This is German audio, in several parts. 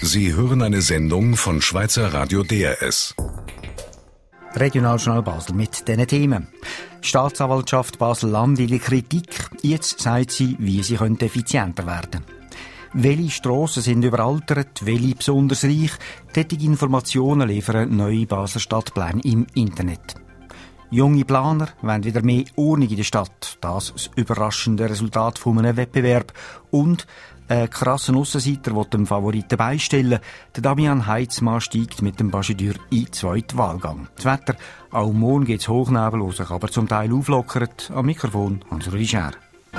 Sie hören eine Sendung von Schweizer Radio DRS. Regionaljournal Basel mit diesen Themen. Die Staatsanwaltschaft Basel-Land in der Kritik. Jetzt sagt sie, wie sie effizienter werden können. Welche Strassen sind überaltert, welche besonders reich? Tätige Informationen liefern neue Basler Stadtpläne im Internet. Junge Planer wollen wieder mehr Ordnung in der Stadt. Das überraschende Resultat von einem Wettbewerb. Und ein krasser Aussenseiter will dem Favoriten beistellen. Der Damian Heitzmann steigt mit dem Bachedür in den zweiten Wahlgang. Das Wetter, auch morgen geht es Hochnebel, wo sich aber zum Teil auflockert. Am Mikrofon Hans-Rudi Schär.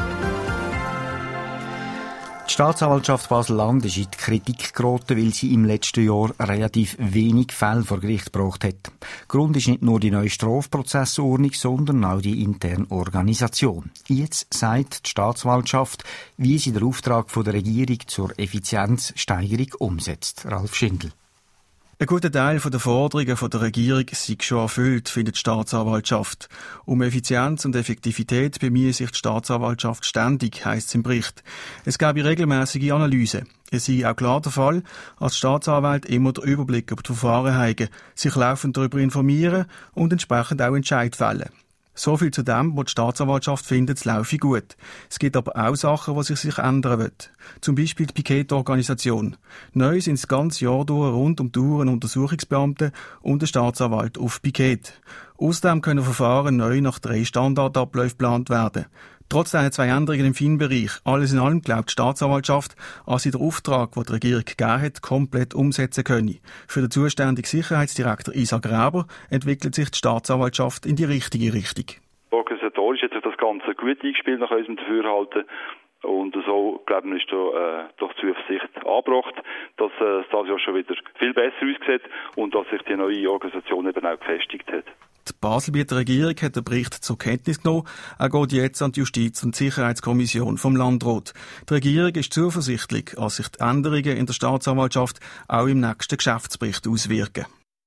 Die Staatsanwaltschaft Basel-Land ist in die Kritik geraten, weil sie im letzten Jahr relativ wenig Fälle vor Gericht gebracht hat. Grund ist nicht nur die neue Strafprozessordnung, sondern auch die interne Organisation. Jetzt sagt die Staatsanwaltschaft, wie sie den Auftrag von der Regierung zur Effizienzsteigerung umsetzt. Ralf Schindel. Ein guter Teil der Forderungen der Regierung sei schon erfüllt, findet die Staatsanwaltschaft. Um Effizienz und Effektivität bemühe sich die Staatsanwaltschaft ständig, heisst es im Bericht. Es gebe regelmäßige Analyse. Es sei auch klar der Fall, als Staatsanwälte immer den Überblick über die Verfahren haben, sich laufend darüber informieren und entsprechend auch Entscheid fällen. So viel zu dem, wo die Staatsanwaltschaft findet, es laufe gut. Es gibt aber auch Sachen, die sich ändern wollen. Zum Beispiel die Piketorganisation. Neu sind das ganze Jahr durch rund um die Uhr Untersuchungsbeamte und der Staatsanwalt auf Piket. Außerdem können Verfahren neu nach 3 Standardabläufen geplant werden. Trotz der 2 Änderungen im FIN-Bereich, alles in allem glaubt die Staatsanwaltschaft, als sie den Auftrag, den die Regierung gegeben hat, komplett umsetzen könne. Für den zuständigen Sicherheitsdirektor Isa Graber entwickelt sich die Staatsanwaltschaft in die richtige Richtung. Organisatorisch hat sich das Ganze gut eingespielt nach unserem Dafürhalten. Und so, glaube ich, ist doch Zuversicht angebracht, dass das Jahr schon wieder viel besser aussieht und dass sich die neue Organisation eben auch gefestigt hat. Die Baselbieter Regierung hat den Bericht zur Kenntnis genommen. Er geht jetzt an die Justiz- und Sicherheitskommission vom Landrat. Die Regierung ist zuversichtlich, dass sich die Änderungen in der Staatsanwaltschaft auch im nächsten Geschäftsbericht auswirken.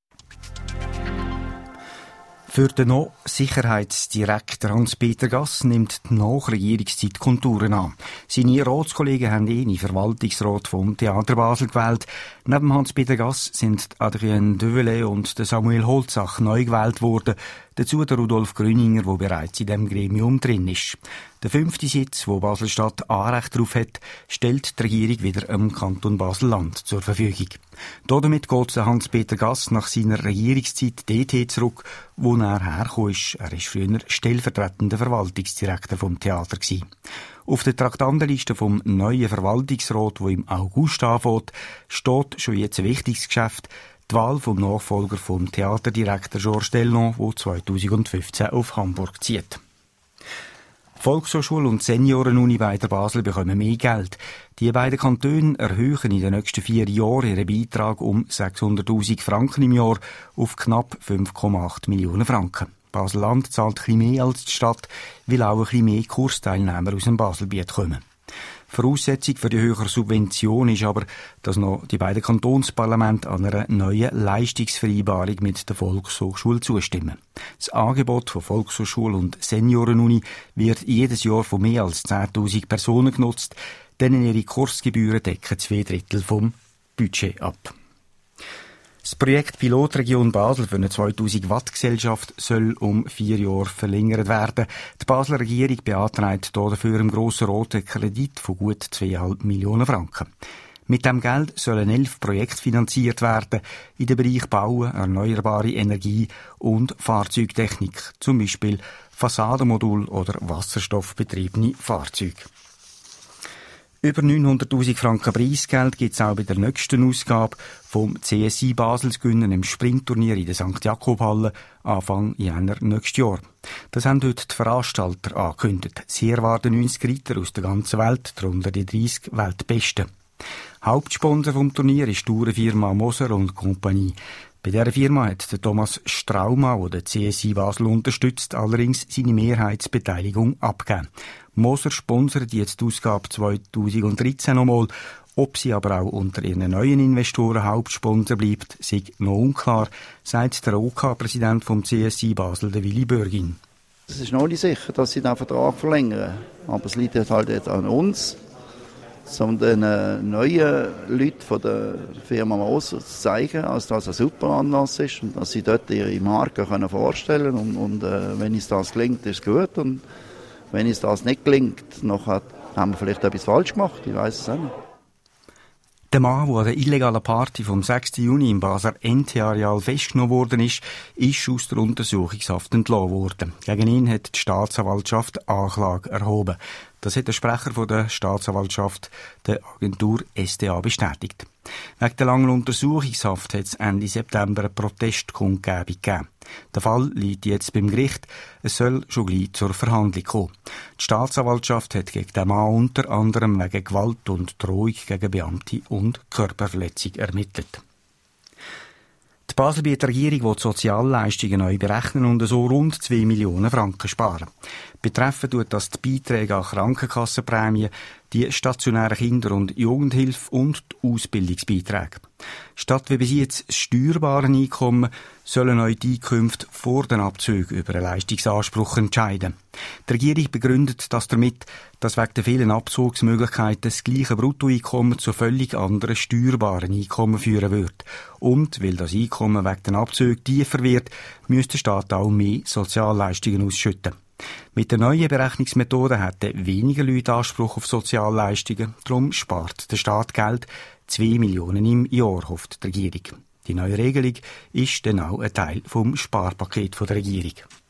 Für den noch Sicherheitsdirektor Hans-Peter Gass nimmt die Nachregierungszeit Konturen an. Seine Ratskollegen haben ihn in Verwaltungsrat vom Theater Basel gewählt. Neben Hans-Peter Gass sind Adrien Develay und Samuel Holzach neu gewählt worden. Dazu der Rudolf Grüninger, der bereits in diesem Gremium drin ist. Der 5. Sitz, wo Basel-Stadt Anrecht darauf hat, stellt die Regierung wieder dem Kanton Basel-Land zur Verfügung. Damit geht Hans-Peter Gass nach seiner Regierungszeit dorthin zurück, wo er hergekommen ist. Er war früher stellvertretender Verwaltungsdirektor vom Theater gewesen. Auf der Traktandenliste vom neuen Verwaltungsrat, der im August anfängt, steht schon jetzt ein wichtiges Geschäft, die Wahl vom Nachfolger vom Theaterdirektor Georges Delnon, der 2015 auf Hamburg zieht. Volkshochschule und Seniorenuni bei der Basel bekommen mehr Geld. Die beiden Kantone erhöhen in den nächsten 4 Jahren ihren Beitrag um 600'000 Franken im Jahr auf knapp 5,8 Millionen Franken. Basel-Land zahlt ein bisschen mehr als die Stadt, weil auch ein bisschen mehr Kursteilnehmer aus dem Baselbiet kommen. Voraussetzung für die höhere Subvention ist aber, dass noch die beiden Kantonsparlamente an einer neuen Leistungsvereinbarung mit der Volkshochschule zustimmen. Das Angebot von Volkshochschule und Seniorenuni wird jedes Jahr von mehr als 10'000 Personen genutzt, denen ihre Kursgebühren decken 2/3 vom Budget ab. Das Projekt Pilotregion Basel für eine 2000-Watt-Gesellschaft soll um 4 Jahre verlängert werden. Die Basler Regierung beantragt dafür im Grossen Rat einen Kredit von gut 2,5 Millionen Franken. Mit dem Geld sollen 11 Projekte finanziert werden in den Bereich Bauen, erneuerbare Energie und Fahrzeugtechnik, zum Beispiel Fassadenmodul oder wasserstoffbetriebene Fahrzeuge. Über 900'000 Franken Preisgeld gibt es auch bei der nächsten Ausgabe vom CSI Basel zu gewinnen im Sprintturnier in der St. Jakobhalle Anfang Jänner nächstes Jahr. Das haben heute die Veranstalter angekündigt. Sie erwarten 90 Reiter aus der ganzen Welt, darunter die 30 Weltbesten. Hauptsponsor vom Turnier ist die Tourenfirma Moser und Compagnie. Bei dieser Firma hat der Thomas Straumann, der den CSI Basel unterstützt, allerdings seine Mehrheitsbeteiligung abgegeben. Moser sponsert jetzt die Ausgabe 2013 nochmal. Ob sie aber auch unter ihren neuen Investoren Hauptsponsor bleibt, sei noch unklar, sagt der OK-Präsident vom CSI Basel, der Willi Bürgin. Es ist noch nicht sicher, dass sie den Vertrag verlängern. Aber es liegt halt jetzt an uns, sondern neuen Leuten von der Firma Moser zu zeigen, dass das ein super Anlass ist und dass sie dort ihre Marke vorstellen können. Und wenn uns das gelingt, ist es gut. Und wenn uns das nicht gelingt, nachher haben wir vielleicht etwas falsch gemacht. Ich weiss es auch nicht. Der Mann, der an der illegalen Party vom 6. Juni im Basler NT-Areal festgenommen worden ist aus der Untersuchungshaft entlassen worden. Gegen ihn hat die Staatsanwaltschaft Anklage erhoben. Das hat der Sprecher von der Staatsanwaltschaft der Agentur SDA bestätigt. Wegen der langen Untersuchungshaft hat es Ende September eine Protestkundgebung gegeben. Der Fall liegt jetzt beim Gericht. Es soll schon gleich zur Verhandlung kommen. Die Staatsanwaltschaft hat gegen den Mann unter anderem wegen Gewalt und Drohung gegen Beamte und Körperverletzung ermittelt. Die Baselbieter Regierung will die Sozialleistungen neu berechnen und so rund 2 Millionen Franken sparen. Betreffen tut das die Beiträge an Krankenkassenprämien, die stationäre Kinder- und Jugendhilfe und die Ausbildungsbeiträge. Statt wie bis jetzt steuerbaren Einkommen sollen neu die Einkünfte vor den Abzügen über einen Leistungsanspruch entscheiden. Die Regierung begründet das damit, dass wegen der vielen Abzugsmöglichkeiten das gleiche Bruttoeinkommen zu völlig anderen steuerbaren Einkommen führen wird. Und weil das Einkommen wegen den Abzügen tiefer wird, müsste der Staat auch mehr Sozialleistungen ausschütten. Mit der neuen Berechnungsmethode hätten weniger Leute Anspruch auf Sozialleistungen, darum spart der Staat Geld, 2 Millionen im Jahr, hofft die Regierung. Die neue Regelung ist dann auch ein Teil vom Sparpaket der Regierung.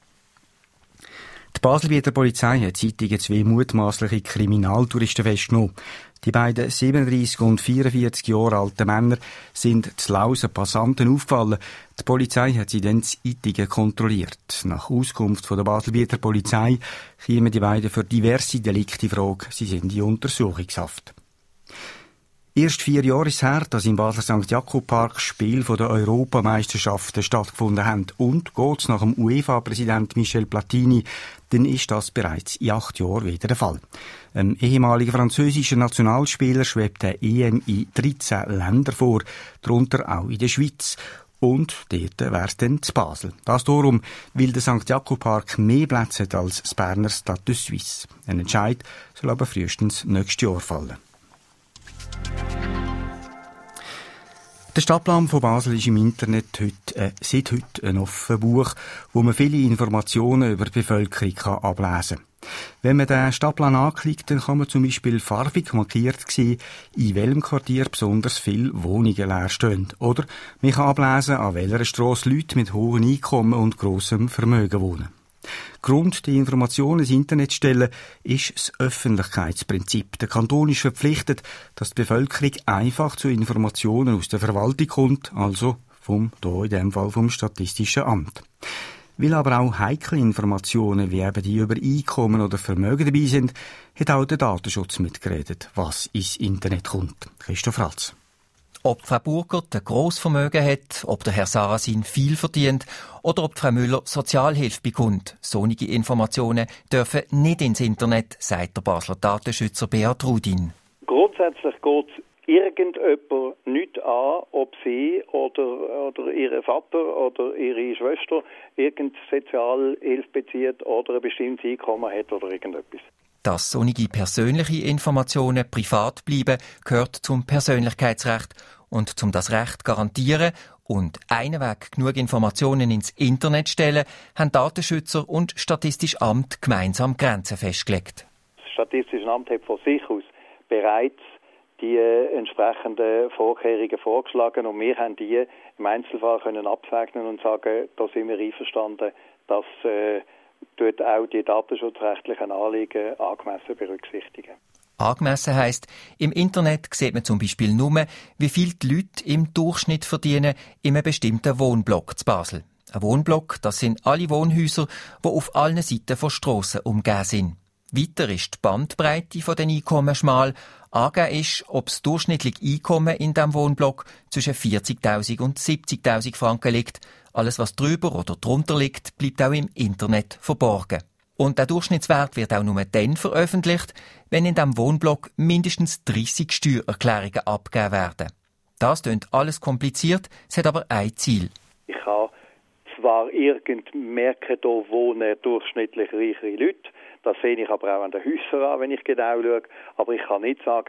Die Baselbieter Polizei hat Zeitungen 2 mutmaßliche Kriminaltouristen festgenommen. Die beiden 37 und 44 Jahre alten Männer sind zu Lausen Passanten aufgefallen. Die Polizei hat sie dann zu Ittigen kontrolliert. Nach Auskunft von der Baselbieter Polizei kamen die beiden für diverse Delikte in Frage. Sie sind in Untersuchungshaft. Erst 4 Jahre ist es her, dass im Basler St. Jakob Park Spiele der Europameisterschaften stattgefunden haben. Und geht's nach dem UEFA-Präsident Michel Platini, dann ist das bereits in 8 Jahren wieder der Fall. Ein ehemaliger französischer Nationalspieler schwebt der EM in 13 Ländern vor, darunter auch in der Schweiz. Und dort wäre es dann zu Basel. Das darum, weil der St. Jakob Park mehr Plätze hat als das Berner Stade de Suisse. Ein Entscheid soll aber frühestens nächstes Jahr fallen. Der Stadtplan von Basel ist im Internet seit heute ein offenes Buch, wo man viele Informationen über die Bevölkerung ablesen kann. Wenn man den Stadtplan anklickt, dann kann man zum Beispiel farbig markiert sehen, in welchem Quartier besonders viele Wohnungen leer stehen. Oder man kann ablesen, an welcher Strasse Leute mit hohem Einkommen und grossem Vermögen wohnen. Grund, die Informationen ins Internet zu stellen, ist das Öffentlichkeitsprinzip. Der Kanton ist verpflichtet, dass die Bevölkerung einfach zu Informationen aus der Verwaltung kommt, also in dem Fall vom Statistischen Amt. Weil aber auch heikle Informationen wie eben die über Einkommen oder Vermögen dabei sind, hat auch der Datenschutz mitgeredet, was ins Internet kommt. Christoph Ratz. Ob Frau Burgert ein Grossvermögen hat, ob der Herr Sarasin viel verdient oder ob Frau Müller Sozialhilfe bekommt. Solche Informationen dürfen nicht ins Internet, sagt der Basler Datenschützer Beat Rudin. Grundsätzlich geht es irgendjemand nicht an, ob sie oder ihr Vater oder ihre Schwester irgendeine Sozialhilfe bezieht oder ein bestimmtes Einkommen hat oder irgendetwas. Dass solche persönliche Informationen privat bleiben, gehört zum Persönlichkeitsrecht. Und um das Recht zu garantieren und einen Weg genug Informationen ins Internet stellen, haben Datenschützer und Statistisches Amt gemeinsam Grenzen festgelegt. Das Statistische Amt hat von sich aus bereits die entsprechenden Vorkehrungen vorgeschlagen und wir haben die im Einzelfall können absegnen und sagen, da sind wir einverstanden, dass dort auch die datenschutzrechtlichen Anliegen angemessen berücksichtigen. Angemessen heisst, im Internet sieht man zum Beispiel nur, wie viel die Leute im Durchschnitt verdienen in einem bestimmten Wohnblock zu Basel. Ein Wohnblock, das sind alle Wohnhäuser, die auf allen Seiten von Strassen umgeben sind. Weiter ist die Bandbreite von den Einkommen schmal. Angegeben ist, ob das durchschnittliche Einkommen in diesem Wohnblock zwischen 40.000 und 70.000 Franken liegt. Alles, was drüber oder drunter liegt, bleibt auch im Internet verborgen. Und der Durchschnittswert wird auch nur dann veröffentlicht, wenn in diesem Wohnblock mindestens 30 Steuererklärungen abgegeben werden. Das klingt alles kompliziert, es hat aber ein Ziel. Ich kann zwar merken, da wohnen durchschnittlich reichere Leute, das sehe ich aber auch an den Häusern an, wenn ich genau schaue, aber ich kann nicht sagen,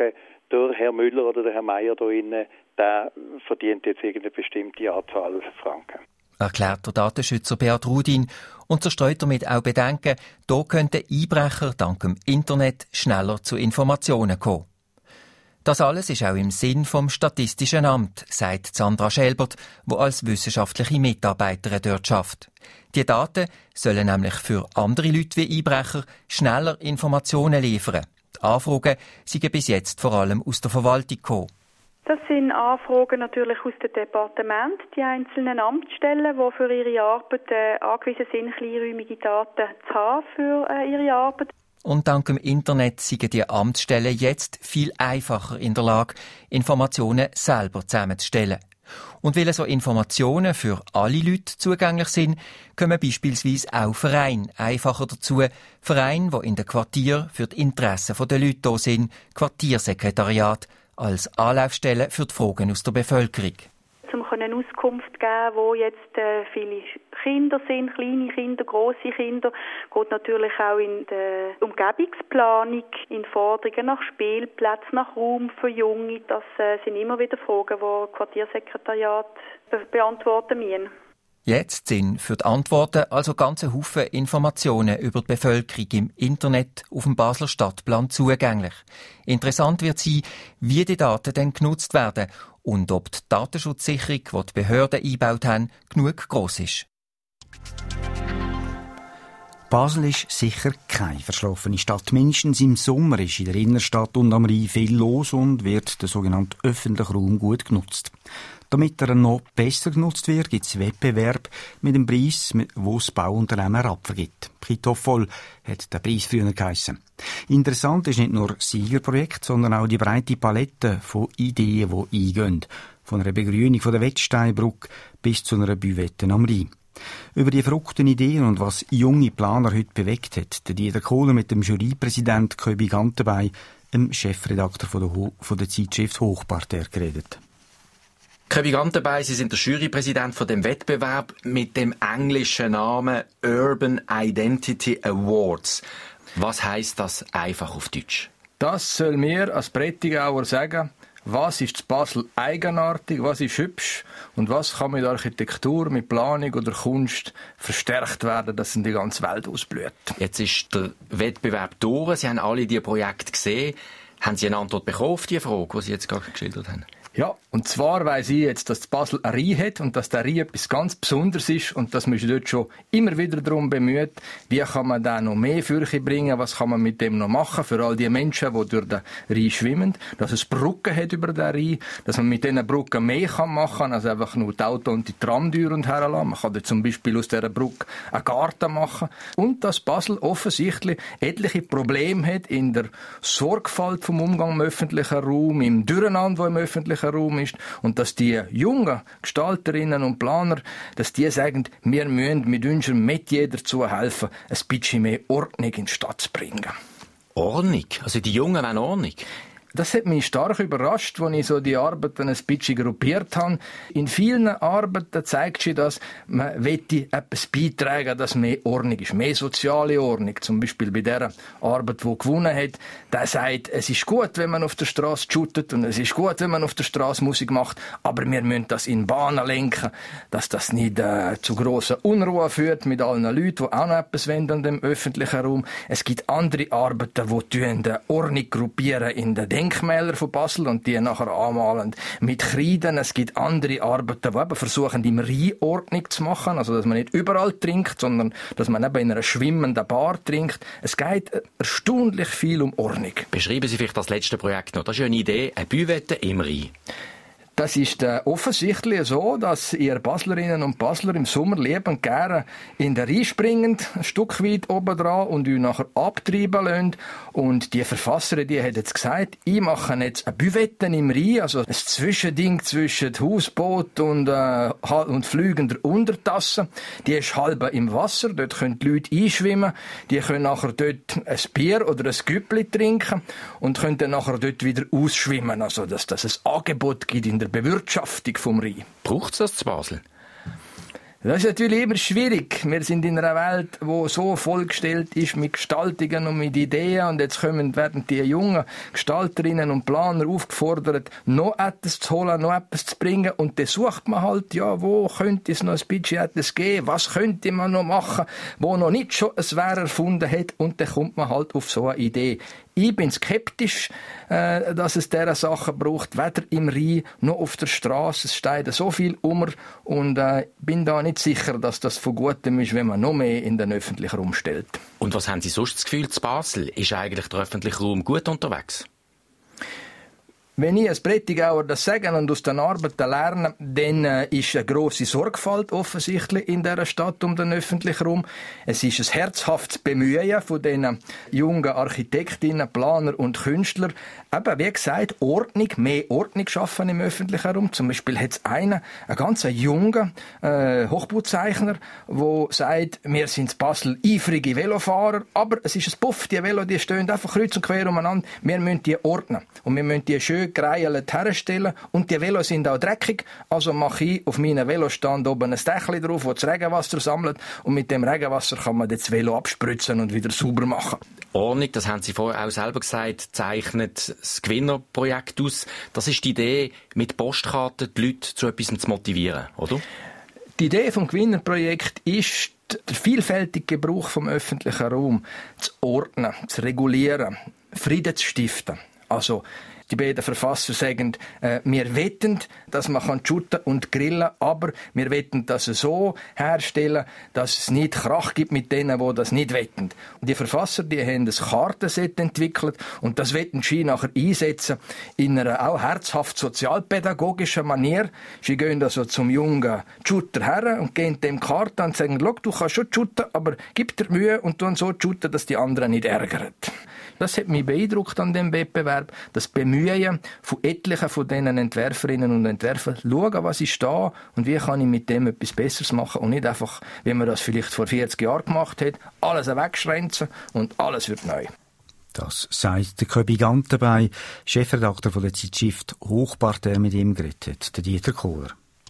der Herr Müller oder der Herr Meier da innen, der verdient jetzt irgendeine bestimmte Anzahl Franken. Erklärt der Datenschützer Beat Rudin und zerstreut damit auch Bedenken, da könnten Einbrecher dank dem Internet schneller zu Informationen kommen. Das alles ist auch im Sinn vom Statistischen Amt, sagt Sandra Schelbert, die als wissenschaftliche Mitarbeiterin dort schafft. Die Daten sollen nämlich für andere Leute wie Einbrecher schneller Informationen liefern. Die Anfragen sind bis jetzt vor allem aus der Verwaltung gekommen. Das sind Anfragen natürlich aus dem Departement, die einzelnen Amtsstellen, die für ihre Arbeit angewiesen sind, kleinräumige Daten zu haben für ihre Arbeit. Und dank dem Internet sind die Amtsstellen jetzt viel einfacher in der Lage, Informationen selber zusammenzustellen. Und weil so Informationen für alle Leute zugänglich sind, kommen beispielsweise auch Vereine einfacher dazu. Vereine, die in den Quartieren für die Interessen der Leute da sind, Quartiersekretariat, als Anlaufstelle für die Fragen aus der Bevölkerung. Um Auskunft zu geben, wo jetzt viele Kinder sind, kleine Kinder, grosse Kinder, geht natürlich auch in der Umgebungsplanung, in Forderungen nach Spielplätzen, nach Raum für Junge. Das sind immer wieder Fragen, die Quartiersekretariat beantworten müssen. Jetzt sind für die Antworten also ganze Haufen Informationen über die Bevölkerung im Internet auf dem Basler Stadtplan zugänglich. Interessant wird sein, wie die Daten dann genutzt werden und ob die Datenschutzsicherung, die die Behörden eingebaut haben, genug gross ist. Basel ist sicher keine verschlafene Stadt. Mindestens im Sommer ist in der Innenstadt und am Rhein viel los und wird der sogenannte öffentliche Raum gut genutzt. Damit er noch besser genutzt wird, gibt es Wettbewerb mit dem Preis, wo das Bauunternehmen abvergibt. Prithoffvoll hat der Preis früher geheissen. Interessant ist nicht nur das Siegerprojekt, sondern auch die breite Palette von Ideen, die eingehen. Von einer Begrünung von der Wettsteinbrücke bis zu einer Büvette am Rhein. Über die verrückten Ideen und was junge Planer heute bewegt hat, der Dieter Kohler mit dem Jurypräsident Köbi Gantenbein, dem Chefredakteur von der Zeitschrift Hochparterre, geredet. Köbi Gantenbein, Sie sind der Jurypräsident von dem Wettbewerb mit dem englischen Namen Urban Identity Awards. Was heisst das einfach auf Deutsch? Das soll mir als Prättigauer sagen, was ist in Basel eigenartig, was ist hübsch und was kann mit Architektur, mit Planung oder Kunst verstärkt werden, dass in die ganze Welt ausblüht. Jetzt ist der Wettbewerb durch. Sie haben alle diese Projekte gesehen. Haben Sie eine Antwort bekommen auf die Frage, die Sie jetzt gerade geschildert haben? Ja, und zwar weiss ich jetzt, dass Basel ein Rhein hat und dass der Rhein etwas ganz Besonderes ist und dass man sich dort schon immer wieder darum bemüht, wie kann man da noch mehr Furche bringen, was kann man mit dem noch machen für all die Menschen, die durch den Rhein schwimmen, dass es Brücken hat über den Rhein, dass man mit diesen Brücken mehr machen kann, als einfach nur die Auto und die Tramtür und herlassen. Man kann da zum Beispiel aus dieser Brücke einen Garten machen und dass Basel offensichtlich etliche Probleme hat in der Sorgfalt vom Umgang im öffentlichen Raum, im Durcheinander, das im öffentlichen Raum ist und dass die jungen Gestalterinnen und Planer, dass die sagen, wir müssen mit unserem Metier dazu helfen, ein bisschen mehr Ordnung in die Stadt zu bringen. Ordnung? Also die Jungen wollen Ordnung? Das hat mich stark überrascht, als ich so die Arbeiten ein bisschen gruppiert habe. In vielen Arbeiten zeigt sich, dass man etwas beitragen, dass mehr Ordnung ist, mehr soziale Ordnung. Zum Beispiel bei der Arbeit, die gewonnen hat, der sagt, es ist gut, wenn man auf der Straße shootet und es ist gut, wenn man auf der Straße Musik macht, aber wir müssen das in Bahnen lenken, dass das nicht zu grosser Unruhe führt mit allen Leuten, die auch noch etwas wollen an dem öffentlichen Raum. Es gibt andere Arbeiten, die Ordnung gruppieren in den Denkmäler von Basel und die nachher anmalen mit Kreiden. Es gibt andere Arbeiten, die eben versuchen, im Rhein Ordnung zu machen, also dass man nicht überall trinkt, sondern dass man eben in einer schwimmenden Bar trinkt. Es geht erstaunlich viel um Ordnung. Beschreiben Sie vielleicht das letzte Projekt noch. Das ist ja eine Idee, eine Büvette im Rhein. Das ist offensichtlich so, dass ihr Baslerinnen und Basler im Sommer liebend gerne in den Rhein springen, ein Stück weit oben dran und euch nachher abtreiben lassen. Und die Verfasserin, die hat jetzt gesagt, ich mache jetzt eine Büvette im Rhein, also ein Zwischending zwischen Hausboot und fliegender Untertasse. Die ist halb im Wasser, dort können die Leute einschwimmen, die können nachher dort ein Bier oder ein Güppli trinken und können dann nachher dort wieder ausschwimmen, also dass das ein Angebot gibt in der Bewirtschaftung vom Rhein. Braucht es das zu Basel? Das ist natürlich immer schwierig. Wir sind in einer Welt, die so vollgestellt ist mit Gestaltungen und mit Ideen. Und jetzt werden die jungen Gestalterinnen und Planer aufgefordert, noch etwas zu holen, noch etwas zu bringen. Und dann sucht man halt, ja, wo könnte es noch ein bisschen etwas geben? Was könnte man noch machen, wo noch nicht schon ein Wer erfunden hat? Und dann kommt man halt auf so eine Idee. Ich bin skeptisch, dass es diese Sachen braucht, weder im Rhein noch auf der Straße. Es steht so viel um und bin da nicht sicher, dass das von Gutem ist, wenn man noch mehr in den öffentlichen Raum stellt. Und was haben Sie sonst das Gefühl zu Basel? Ist eigentlich der öffentliche Raum gut unterwegs? Wenn ich als Prättigauer das sage und aus den Arbeiten lerne, dann ist eine grosse Sorgfalt offensichtlich in dieser Stadt um den öffentlichen Raum. Es ist ein herzhaftes Bemühen von diesen jungen Architektinnen, Planer und Künstlern, eben, wie gesagt, mehr Ordnung schaffen im öffentlichen Raum. Zum Beispiel hat es einen ganz jungen Hochbauzeichner, der sagt, wir sind in Basel eifrige Velofahrer, aber es ist ein Puff, die Velo, die stehen einfach kreuz und quer umeinander. Wir müssen die ordnen und wir müssen die schön gereilt herstellen und die Velos sind auch dreckig, also mache ich auf meinen Velostand oben ein Dächli drauf, wo das Regenwasser sammelt und mit dem Regenwasser kann man das Velo abspritzen und wieder sauber machen. Ordnung, das haben Sie vorher auch selber gesagt, zeichnet das Gewinnerprojekt aus. Das ist die Idee, mit Postkarten die Leute zu etwas zu motivieren, oder? Die Idee vom Gewinnerprojekt ist, der vielfältige Gebrauch vom öffentlichen Raum zu ordnen, zu regulieren, Frieden zu stiften. Also, die beiden Verfasser sagen, wir wetten, dass man shooten und grillen, aber wir wetten das so herstellen, dass es nicht Krach gibt mit denen, die das nicht wetten. Und die Verfasser, die haben ein Kartenset entwickelt und das wetten sie nachher einsetzen in einer auch herzhaft sozialpädagogischen Manier. Sie gehen also zum jungen Shooter her und gehen dem Karten und sagen, schau, du kannst schon shooten, aber gib dir Mühe und tun so shooten, dass die anderen nicht ärgern. Das hat mich beeindruckt an dem Wettbewerb, das Bemühen von etlichen von diesen Entwerferinnen und Entwerfern, schauen, was ist da und wie kann ich mit dem etwas Besseres machen und nicht einfach, wie man das vielleicht vor 40 Jahren gemacht hat, alles wegschränzen und alles wird neu. Das sagt der Köbi Gantenbein, Chefredakteur von der Zeitschrift Hochparterre, mit ihm geredet, der Dieter Kohler.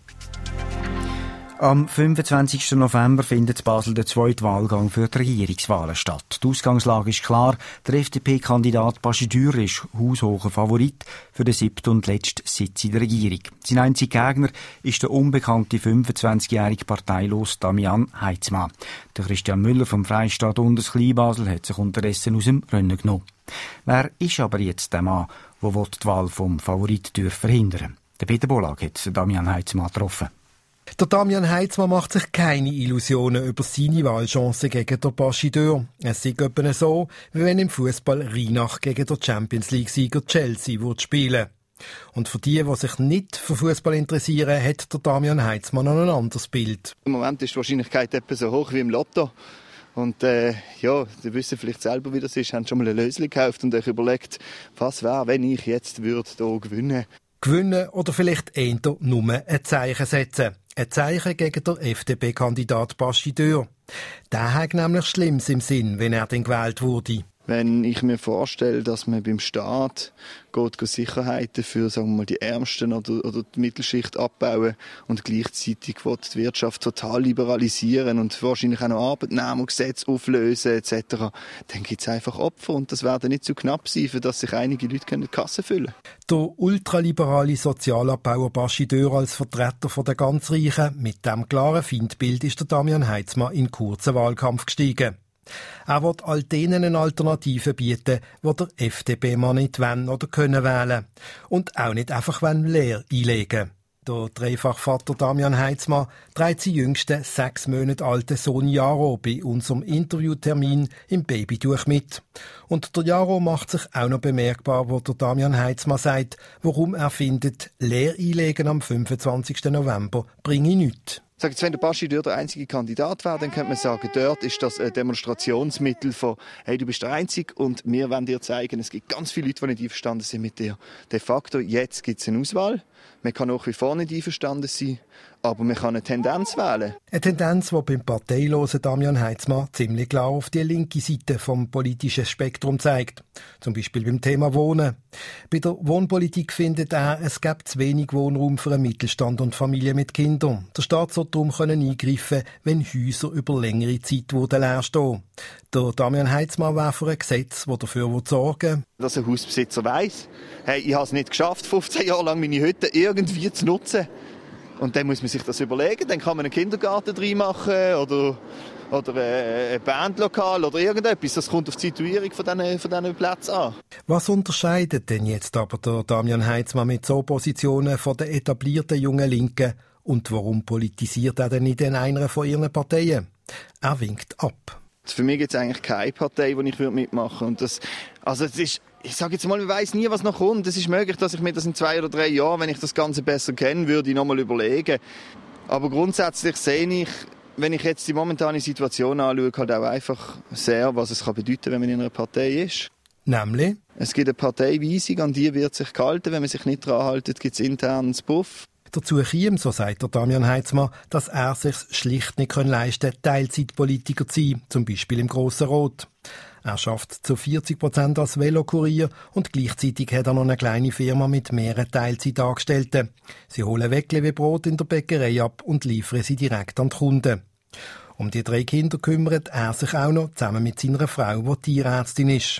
Am 25. November findet in Basel der zweite Wahlgang für die Regierungswahlen statt. Die Ausgangslage ist klar. Der FDP-Kandidat Bachidür ist haushoher Favorit für den 7. und letzten Sitz in der Regierung. Sein einziger Gegner ist der unbekannte 25-jährige parteilos Damian Heitzmann. Der Christian Müller vom Freistaat und das Kleinbasel hat sich unterdessen aus dem Rennen genommen. Wer ist aber jetzt der Mann, der die Wahl vom Favorit verhindern? Der Peter Bolag hat Damian Heitzmann getroffen. Der Damian Heitzmann macht sich keine Illusionen über seine Wahlchancen gegen den Bachideur. Es sei etwa so, wie wenn im Fußball Rheinach gegen den Champions-League-Sieger Chelsea spielen. Und für die sich nicht für Fußball interessieren, hat der Damian Heitzmann noch ein anderes Bild. Im Moment ist die Wahrscheinlichkeit etwa so hoch wie im Lotto. Und Sie wissen vielleicht selber, wie das ist, haben schon mal eine Lösung gekauft und euch überlegt, was wäre, wenn ich jetzt hier gewinnen. Gewinnen oder vielleicht eher nur ein Zeichen setzen. Ein Zeichen gegen den FDP-Kandidat Bachideur. Der hat nämlich Schlimmes im Sinn, wenn er dann gewählt wurde. Wenn ich mir vorstelle, dass man beim Staat Sicherheiten für, sagen wir mal, die Ärmsten oder die Mittelschicht abbauen und gleichzeitig die Wirtschaft total liberalisieren und wahrscheinlich auch noch Arbeitnehmergesetze auflösen etc., dann gibt es einfach Opfer und das werden nicht zu knapp sein, für dass sich einige Leute die Kasse füllen können. Der ultraliberale Sozialabbauer Bachideur als Vertreter der ganz Reichen, mit diesem klaren Feindbild ist der Damian Heitzmann in kurzen Wahlkampf gestiegen. Er will all denen eine Alternative bieten, die der FDP-Mann nicht wollen oder können wählen. Und auch nicht einfach leer einlegen. Der Dreifachvater Damian Heitzmann trägt seinen jüngsten 6 Monate alten Sohn Jaro bei unserem Interviewtermin im Babytuch mit. Und der Jaro macht sich auch noch bemerkbar, wo der Damian Heitzmann sagt, warum er findet, leer einlegen am 25. November bringe nichts. Sagt, wenn der Bachideur der einzige Kandidat wäre, dann könnte man sagen, dort ist das ein Demonstrationsmittel von, hey, du bist der Einzige und wir wollen dir zeigen, es gibt ganz viele Leute, die nicht einverstanden sind mit dir. De facto, jetzt gibt es eine Auswahl. Man kann auch wie vor nicht einverstanden sein, aber man kann eine Tendenz wählen. Eine Tendenz, die beim parteilosen Damian Heitzmann ziemlich klar auf die linke Seite vom politischen Spektrum zeigt. Zum Beispiel beim Thema Wohnen. Bei der Wohnpolitik findet er, es gibt zu wenig Wohnraum für einen Mittelstand und Familien mit Kindern. Der Staat soll darum eingreifen, wenn Häuser über längere Zeit leer stehen. Der Damian Heitzmann wäre für ein Gesetz, das dafür sorgen will, dass ein Hausbesitzer weiss, hey, ich habe es nicht geschafft, 15 Jahre lang meine Hütte irgendwie zu nutzen. Und dann muss man sich das überlegen. Dann kann man einen Kindergarten reinmachen oder ein Bandlokal oder irgendetwas. Das kommt auf die Situierung von diesen Plätzen an. Was unterscheidet denn jetzt aber der Damian Heitzmann mit so Positionen von den etablierten jungen Linken? Und warum politisiert er denn nicht in einer von ihren Parteien? Er winkt ab. Für mich gibt es eigentlich keine Partei, die ich mitmachen würde. Ich sage jetzt mal, man weiss nie, was noch kommt. Es ist möglich, dass ich mir das in 2 oder 3 Jahren, wenn ich das Ganze besser kenne, würde ich noch mal überlegen. Aber grundsätzlich sehe ich, wenn ich jetzt die momentane Situation anschaue, halt auch einfach sehr, was es kann bedeuten, wenn man in einer Partei ist. Nämlich? Es gibt eine Parteiweisung, an die wird sich gehalten. Wenn man sich nicht daran hält, gibt es internes Puff. Dazu käme, so sagt der Damian Heitzmann, dass er sich schlicht nicht leisten kann, Teilzeitpolitiker zu sein, zum Beispiel im Grossen Rot. Er schafft zu 40% als Velokurier und gleichzeitig hat er noch eine kleine Firma mit mehreren Teilzeitangestellten. Sie holen Weckle wie Brot in der Bäckerei ab und liefern sie direkt an die Kunden. Um die 3 Kinder kümmert er sich auch noch zusammen mit seiner Frau, die Tierärztin ist.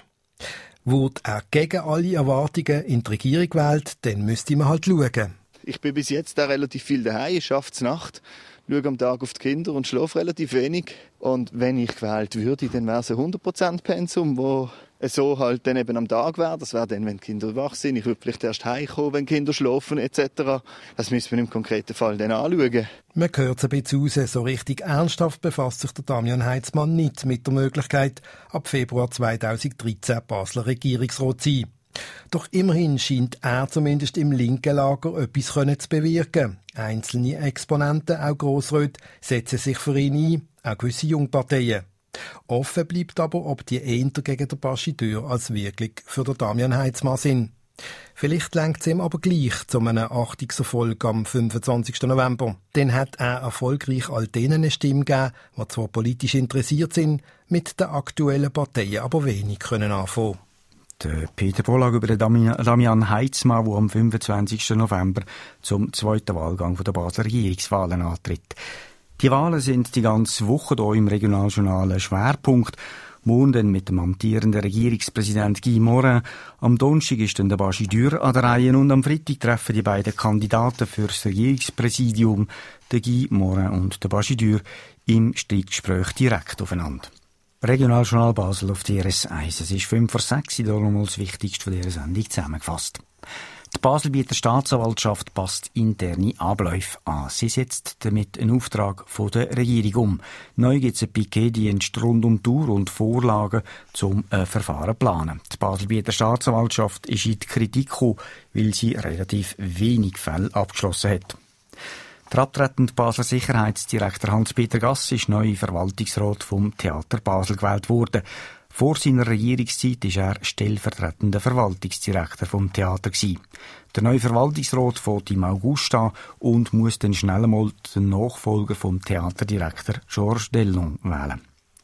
Wird er gegen alle Erwartungen in die Regierung gewählt, dann müsste man halt schauen. Ich bin bis jetzt auch relativ viel daheim, ich arbeite Nacht, schaue am Tag auf die Kinder und schlafe relativ wenig. Und wenn ich gewählt würde, dann wäre es ein 100% Pensum, wo so halt dann eben am Tag wäre. Das wäre dann, wenn die Kinder wach sind. Ich würde vielleicht erst heimkommen, wenn die Kinder schlafen etc. Das müssen wir im konkreten Fall dann anschauen. Man hört es ein bisschen raus, so richtig ernsthaft befasst sich der Damian Heitzmann nicht mit der Möglichkeit, ab Februar 2013 Basler Regierungsrat zu sein. Doch immerhin scheint er zumindest im linken Lager etwas zu bewirken. Einzelne Exponenten, auch Grossräte, setzen sich für ihn ein, auch gewisse Jungparteien. Offen bleibt aber, ob die eher gegen den Bastideur als wirklich für den Damian Heitzmann sind. Vielleicht lenkt es ihm aber gleich zu einem Achtungserfolg am 25. November. Dann hat er erfolgreich all denen eine Stimme gegeben, die zwar politisch interessiert sind, mit den aktuellen Parteien aber wenig anfangen können. Der Peter Pollag über den Damian Heitzmann, der am 25. November zum 2. Wahlgang der Basler Regierungswahlen antritt. Die Wahlen sind die ganze Woche hier im Regionaljournal ein Schwerpunkt. Morgen dann mit dem amtierenden Regierungspräsident Guy Morin. Am Donnerstag ist dann der Bastideur an der Reihe und am Freitag treffen die beiden Kandidaten für das Regierungspräsidium, der Guy Morin und der Bastideur, im Streitgespräch direkt aufeinander. Regionaljournal Basel auf DRS1. Es ist 5:06 Uhr, da nochmal das Wichtigste von dieser Sendung zusammengefasst. Die Baselbieter Staatsanwaltschaft passt interne Abläufe an. Sie setzt damit einen Auftrag von der Regierung um. Neu gibt es einen Piquet-Dienst rund um die Uhr und Vorlagen zum Verfahren planen. Die Baselbieter Staatsanwaltschaft ist in die Kritik gekommen, weil sie relativ wenig Fälle abgeschlossen hat. Der abtretende Basler Sicherheitsdirektor Hans-Peter Gass ist neuer Verwaltungsrat vom Theater Basel gewählt worden. Vor seiner Regierungszeit war er stellvertretender Verwaltungsdirektor vom Theater gewesen. Der neue Verwaltungsrat fährt im August an und muss dann schnell einmal den Nachfolger vom Theaterdirektor Georges Dellon wählen.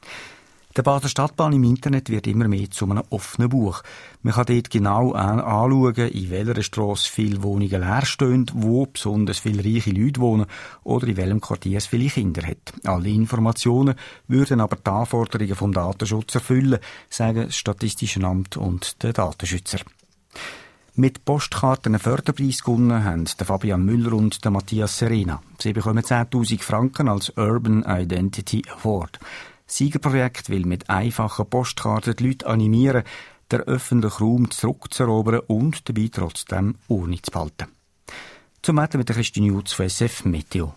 Der Basler Stadtplan im Internet wird immer mehr zu einem offenen Buch. Man kann dort genau anschauen, in welcher Strasse viele Wohnungen leer stehen, wo besonders viele reiche Leute wohnen oder in welchem Quartier es viele Kinder hat. Alle Informationen würden aber die Anforderungen vom Datenschutz erfüllen, sagen das Statistische Amt und der Datenschützer. Mit Postkarten einen Förderpreis gewonnen haben der Fabian Müller und der Matthias Serena. Sie bekommen 10.000 Franken als Urban Identity Award. Das Siegerprojekt will mit einfachen Postkarten die Leute animieren, den öffentlichen Raum zurückzuerobern und dabei trotzdem Ordnung zu behalten. Zum Wetter mit der Christine Jutz von SF Meteo.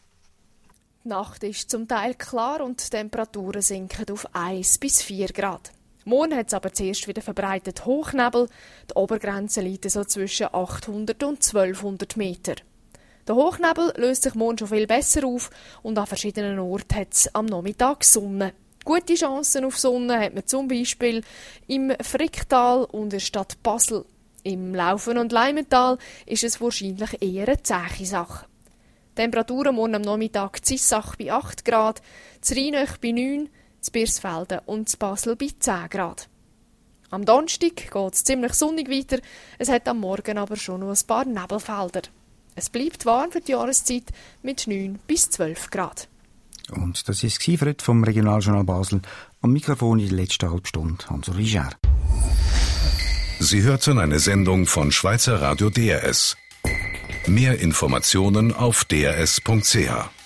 Die Nacht ist zum Teil klar und die Temperaturen sinken auf 1 bis 4 Grad. Morgen hat es aber zuerst wieder verbreitet Hochnebel. Die Obergrenze liegt so zwischen 800 und 1200 Meter. Der Hochnebel löst sich morgen schon viel besser auf und an verschiedenen Orten hat es am Nachmittag Sonne. Gute Chancen auf Sonne hat man zum Beispiel im Fricktal und der Stadt Basel. Im Laufen- und Leimental ist es wahrscheinlich eher eine zähe Sache. Temperaturen morgen am Nachmittag Zissach bei 8 Grad, zu Rheinach bei 9, zu Birsfelden und zu Basel bei 10 Grad. Am Donnerstag geht es ziemlich sonnig weiter, es hat am Morgen aber schon noch ein paar Nebelfelder. Es bleibt warm für die Jahreszeit mit 9 bis 12 Grad. Und das war es für heute vom Regionaljournal Basel. Am Mikrofon in der letzten halben Stunde Hans Riger. Sie hörten eine Sendung von Schweizer Radio DRS. Mehr Informationen auf drs.ch.